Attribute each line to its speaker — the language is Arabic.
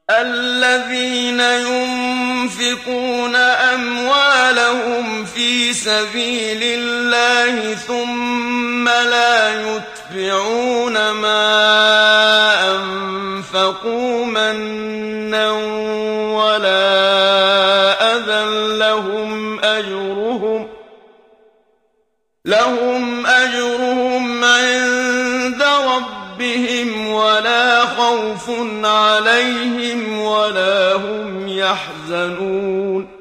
Speaker 1: الذين ينفقون أموالهم في سبيل الله ثم لا يتبعون ما أنفقوا منا ولا أذى لهم أجرهم عند ربهم ولا خوف عليهم ولا هم يحزنون